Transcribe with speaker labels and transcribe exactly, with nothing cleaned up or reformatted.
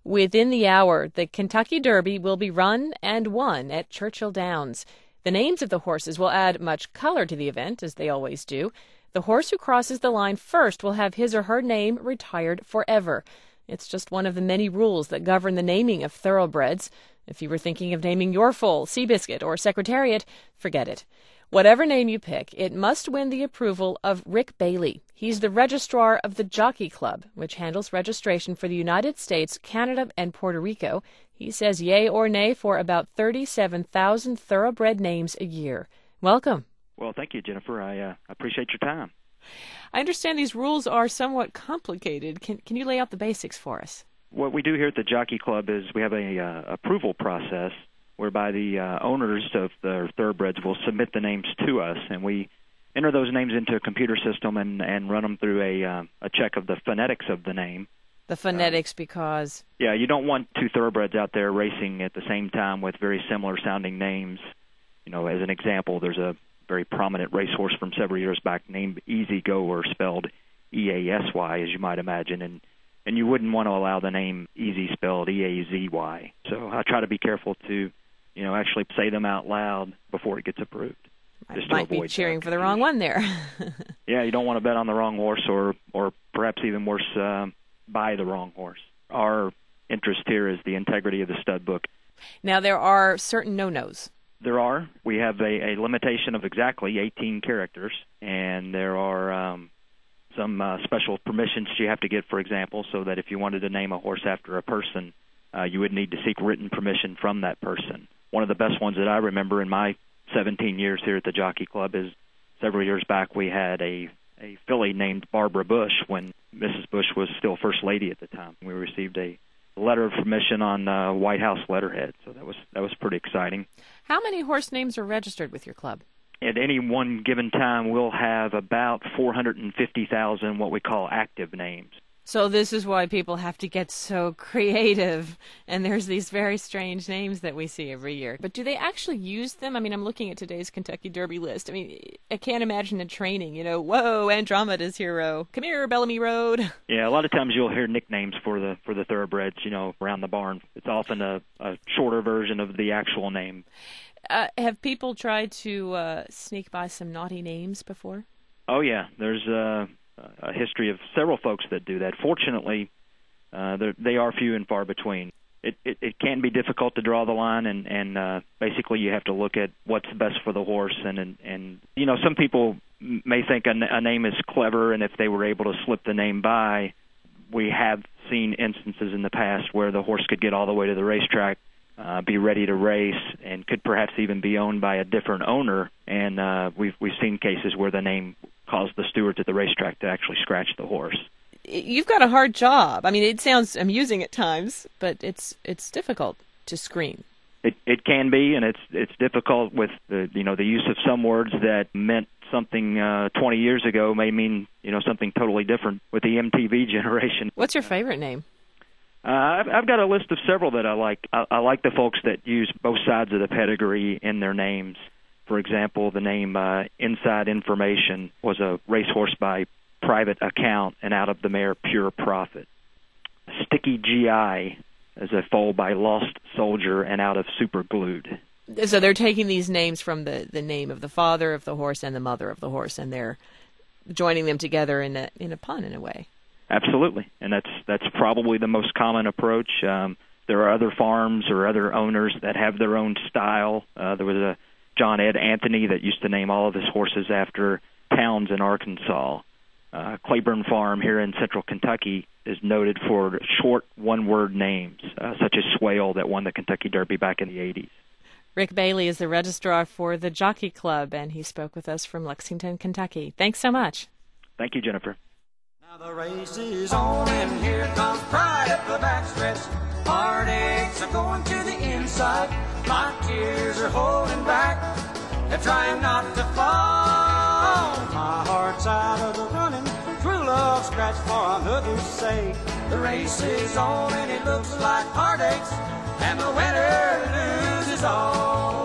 Speaker 1: Within the hour, the Kentucky Derby will be run and won at Churchill Downs. The names of the horses will add much color to the event, as they always do. The horse who crosses the line first will have his or her name retired forever. It's just one of the many rules that govern the naming of thoroughbreds. If you were thinking of naming your foal Seabiscuit or Secretariat, forget it. Whatever name you pick, it must win the approval of Rick Bailey. He's the registrar of the Jockey Club, which handles registration for the United States, Canada, and Puerto Rico. He says yay or nay for about thirty-seven thousand thoroughbred names a year. Welcome.
Speaker 2: Well, thank you, Jennifer. I uh, appreciate your time.
Speaker 1: I understand these rules are somewhat complicated. Can, can you lay out the basics for us?
Speaker 2: What we do here at the Jockey Club is we have a uh, approval process whereby the uh, owners of the thoroughbreds will submit the names to us, and we enter those names into a computer system and, and run them through a uh, a check of the phonetics of the name.
Speaker 1: The phonetics um, because?
Speaker 2: Yeah, you don't want two thoroughbreds out there racing at the same time with very similar-sounding names. You know, as an example, there's a very prominent racehorse from several years back named Easy Go, or spelled E A S Y, as you might imagine, and and you wouldn't want to allow the name Easy spelled E A Z Y. So I try to be careful to, you know, actually say them out loud before it gets approved.
Speaker 1: I might be cheering for the wrong one there.
Speaker 2: Yeah, you don't want to bet on the wrong horse, or, or perhaps even worse, uh, buy the wrong horse. Our interest here is the integrity of the stud book.
Speaker 1: Now, there are certain no-nos.
Speaker 2: There are. We have a, a limitation of exactly eighteen characters, and there are um, some uh, special permissions you have to get, for example, so that if you wanted to name a horse after a person, uh, you would need to seek written permission from that person. One of the best ones that I remember in my seventeen years here at the Jockey Club is several years back we had a, a filly named Barbara Bush when Missus Bush was still First Lady at the time. We received a letter of permission on uh, White House letterhead, so that was that was pretty exciting.
Speaker 1: How many horse names are registered with your club?
Speaker 2: At any one given time, we'll have about four hundred fifty thousand what we call active names.
Speaker 1: So this is why people have to get so creative, and there's these very strange names that we see every year. But do they actually use them? I mean, I'm looking at today's Kentucky Derby list. I mean, I can't imagine a training, you know, whoa, Andromeda's hero. Come here, Bellamy Road.
Speaker 2: Yeah, a lot of times you'll hear nicknames for the for the thoroughbreds, you know, around the barn. It's often a, a shorter version of the actual name.
Speaker 1: Uh, have people tried to uh, sneak by some naughty names before?
Speaker 2: Oh, yeah. There's uh, a history of several folks that do that. Fortunately, uh, they are few and far between. It, it, it can be difficult to draw the line, and, and uh, basically you have to look at what's best for the horse. And, and, and you know, some people may think a, a name is clever, and if they were able to slip the name by, we have seen instances in the past where the horse could get all the way to the racetrack, Uh, be ready to race, and could perhaps even be owned by a different owner. And uh, we've we've seen cases where the name caused the stewards at the racetrack to actually scratch the horse.
Speaker 1: You've got a hard job. I mean, it sounds amusing at times, but it's it's difficult to screen.
Speaker 2: It it can be, and it's it's difficult with the you know the use of some words that meant something uh, twenty years ago may mean you know something totally different with the M T V generation.
Speaker 1: What's your favorite name?
Speaker 2: Uh, I've, I've got a list of several that I like. I, I like the folks that use both sides of the pedigree in their names. For example, the name uh, Inside Information was a racehorse by private account, and out of the mare Pure Profit. Sticky G I is a foal by Lost Soldier, and out of Super Glued.
Speaker 1: So they're taking these names from the, the name of the father of the horse and the mother of the horse, and they're joining them together in a in a pun, in a way.
Speaker 2: Absolutely, and that's that's probably the most common approach. Um, there are other farms or other owners that have their own style. Uh, there was a John Ed Anthony that used to name all of his horses after towns in Arkansas. Uh, Claiborne Farm here in central Kentucky is noted for short one-word names, uh, such as Swale that won the Kentucky Derby back in the eighties.
Speaker 1: Rick Bailey is the registrar for the Jockey Club, and he spoke with us from Lexington, Kentucky. Thanks so much.
Speaker 2: Thank you, Jennifer.
Speaker 3: Now the race is on, and here comes pride at the backstretch. Heartaches are going to the inside. My tears are holding back. They're trying not to fall. My heart's out of the running. True love scratch for another's sake. The race is on, and it looks like heartaches, and the winner loses all.